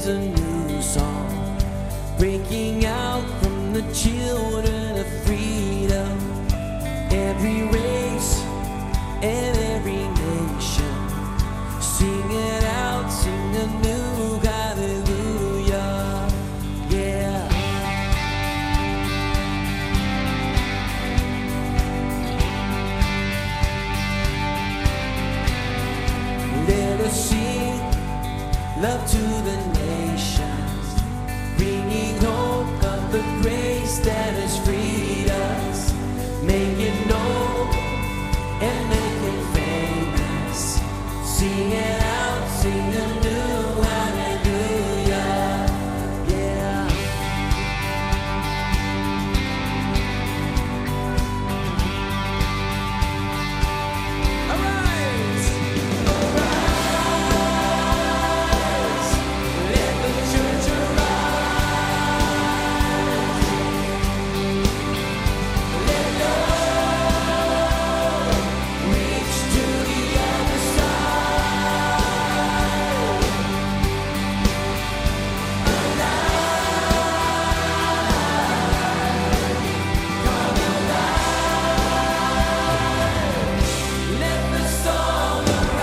a new song breaking out from the children of freedom. Every race and every nation, sing it out, sing a new hallelujah. Yeah. Let us sing love to the nations, bringing hope of the grace that has freed us. Make it known and make it famous. Sing it out, sing a new hallelujah. Yeah. Arise, arise, let the church arise. Let love reach to the other side. Come alive, let the song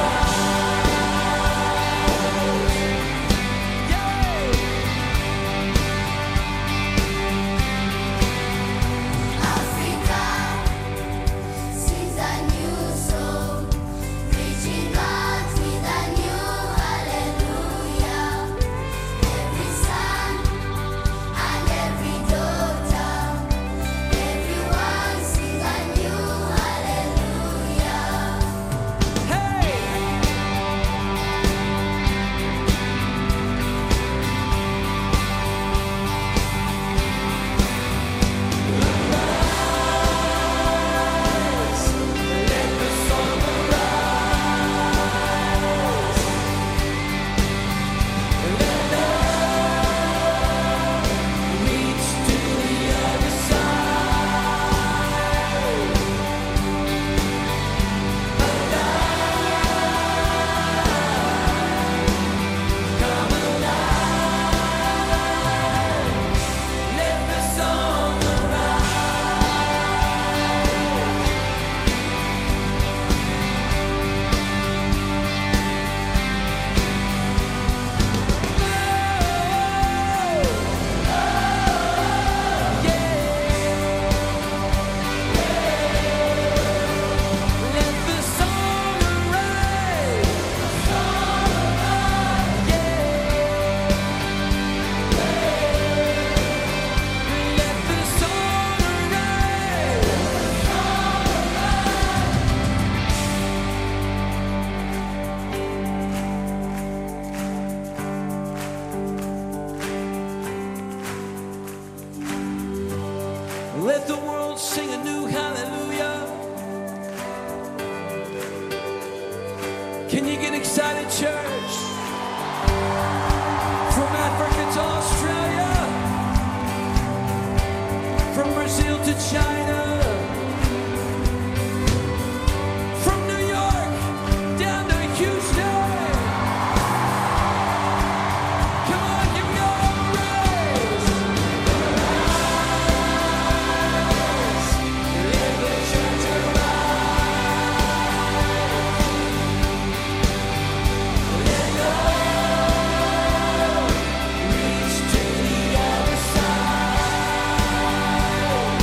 arise. Yay! Africa sings a new song, reaching out with a new hallelujah. Every son and every daughter, everyone sing a new hallelujah. Hey! Let the song arise. Let love reach to the other side. Come alive. Let the song Let the world sing a new hallelujah. Can you get excited, church? From Africa to Australia, from Brazil to China, from New York down to Houston. Come on, give me all the praise. Let the church arise. Let love reach to the other side.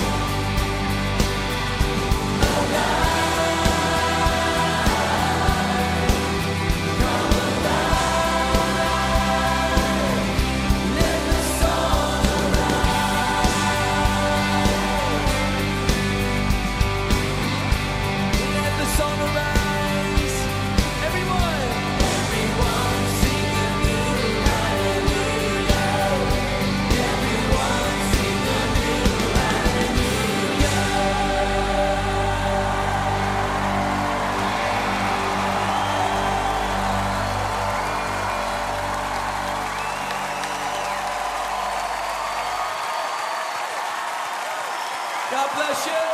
God bless you.